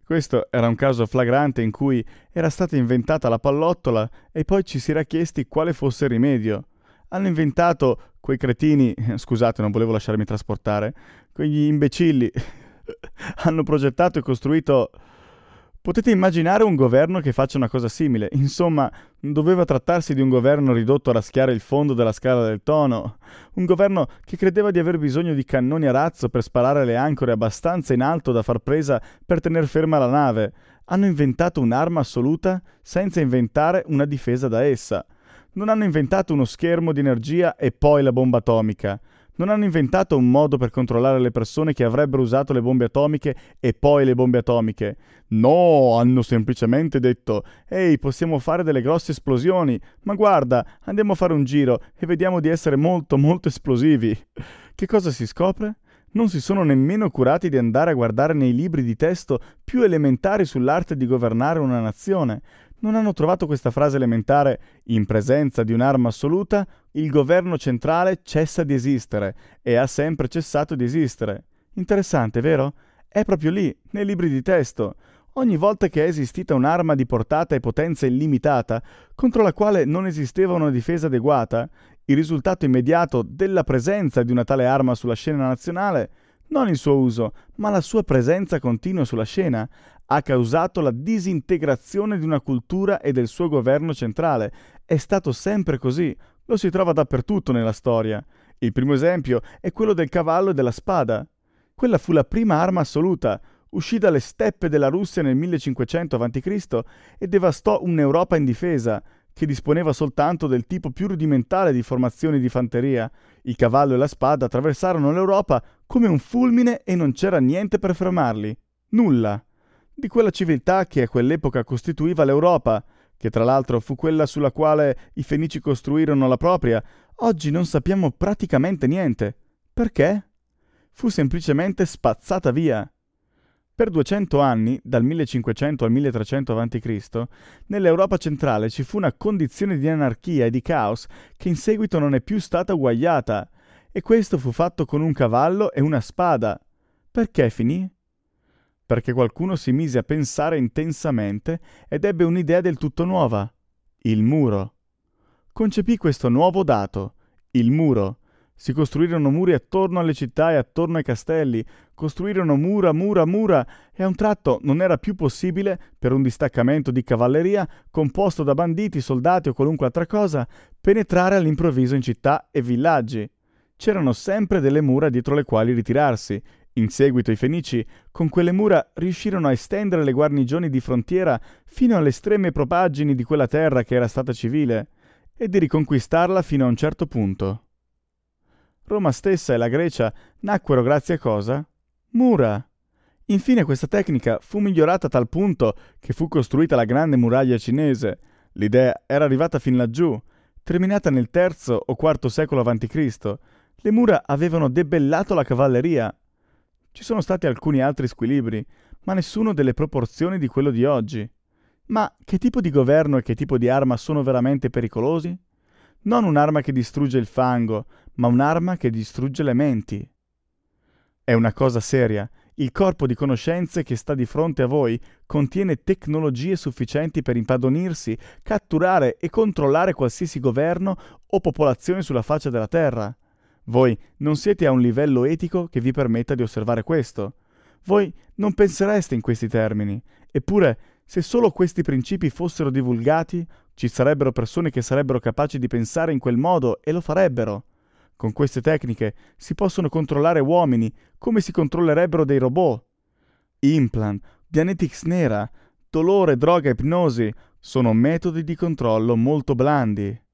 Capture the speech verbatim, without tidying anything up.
Questo era un caso flagrante in cui era stata inventata la pallottola e poi ci si era chiesti quale fosse il rimedio. Hanno inventato quei cretini, scusate, non volevo lasciarmi trasportare, quegli imbecilli, hanno progettato e costruito. Potete immaginare un governo che faccia una cosa simile. Insomma, doveva trattarsi di un governo ridotto a raschiare il fondo della scala del tono. Un governo che credeva di aver bisogno di cannoni a razzo per sparare le ancore abbastanza in alto da far presa per tener ferma la nave. Hanno inventato un'arma assoluta senza inventare una difesa da essa. Non hanno inventato uno schermo di energia e poi la bomba atomica. Non hanno inventato un modo per controllare le persone che avrebbero usato le bombe atomiche e poi le bombe atomiche. No, hanno semplicemente detto: «Ehi, possiamo fare delle grosse esplosioni, ma guarda, andiamo a fare un giro e vediamo di essere molto molto esplosivi». Che cosa si scopre? Non si sono nemmeno curati di andare a guardare nei libri di testo più elementari sull'arte di governare una nazione. Non hanno trovato questa frase elementare: in presenza di un'arma assoluta, il governo centrale cessa di esistere e ha sempre cessato di esistere. Interessante, vero? È proprio lì, nei libri di testo. Ogni volta che è esistita un'arma di portata e potenza illimitata, contro la quale non esisteva una difesa adeguata, il risultato immediato della presenza di una tale arma sulla scena nazionale, non il suo uso, ma la sua presenza continua sulla scena, ha causato la disintegrazione di una cultura e del suo governo centrale. È stato sempre così, lo si trova dappertutto nella storia. Il primo esempio è quello del cavallo e della spada. Quella fu la prima arma assoluta, uscì dalle steppe della Russia nel millecinquecento avanti Cristo e devastò un'Europa indifesa, che disponeva soltanto del tipo più rudimentale di formazioni di fanteria. Il cavallo e la spada attraversarono l'Europa come un fulmine e non c'era niente per fermarli. Nulla. Di quella civiltà che a quell'epoca costituiva l'Europa, che tra l'altro fu quella sulla quale i Fenici costruirono la propria, oggi non sappiamo praticamente niente. Perché? Fu semplicemente spazzata via. Per duecento anni, dal millecinquecento al milletrecento avanti Cristo, nell'Europa centrale ci fu una condizione di anarchia e di caos che in seguito non è più stata uguagliata, e questo fu fatto con un cavallo e una spada. Perché finì? Perché qualcuno si mise a pensare intensamente ed ebbe un'idea del tutto nuova: il muro. Concepì questo nuovo dato, il muro. Si costruirono muri attorno alle città e attorno ai castelli, costruirono mura, mura, mura, e a un tratto non era più possibile, per un distaccamento di cavalleria, composto da banditi, soldati o qualunque altra cosa, penetrare all'improvviso in città e villaggi. C'erano sempre delle mura dietro le quali ritirarsi. In seguito i Fenici, con quelle mura, riuscirono a estendere le guarnigioni di frontiera fino alle estreme propaggini di quella terra che era stata civile, e di riconquistarla fino a un certo punto. Roma stessa e la Grecia nacquero grazie a cosa? Mura. Infine questa tecnica fu migliorata a tal punto che fu costruita la grande muraglia cinese. L'idea era arrivata fin laggiù, terminata nel terzo o quarto secolo avanti Cristo. Le mura avevano debellato la cavalleria. Ci sono stati alcuni altri squilibri, ma nessuno delle proporzioni di quello di oggi. Ma che tipo di governo e che tipo di arma sono veramente pericolosi? Non un'arma che distrugge il fango, ma un'arma che distrugge le menti. È una cosa seria. Il corpo di conoscenze che sta di fronte a voi contiene tecnologie sufficienti per impadronirsi, catturare e controllare qualsiasi governo o popolazione sulla faccia della terra. Voi non siete a un livello etico che vi permetta di osservare questo. Voi non pensereste in questi termini. Eppure, se solo questi principi fossero divulgati, ci sarebbero persone che sarebbero capaci di pensare in quel modo e lo farebbero. Con queste tecniche si possono controllare uomini come si controllerebbero dei robot. Implant, Dianetics nera, dolore, droga, ipnosi sono metodi di controllo molto blandi.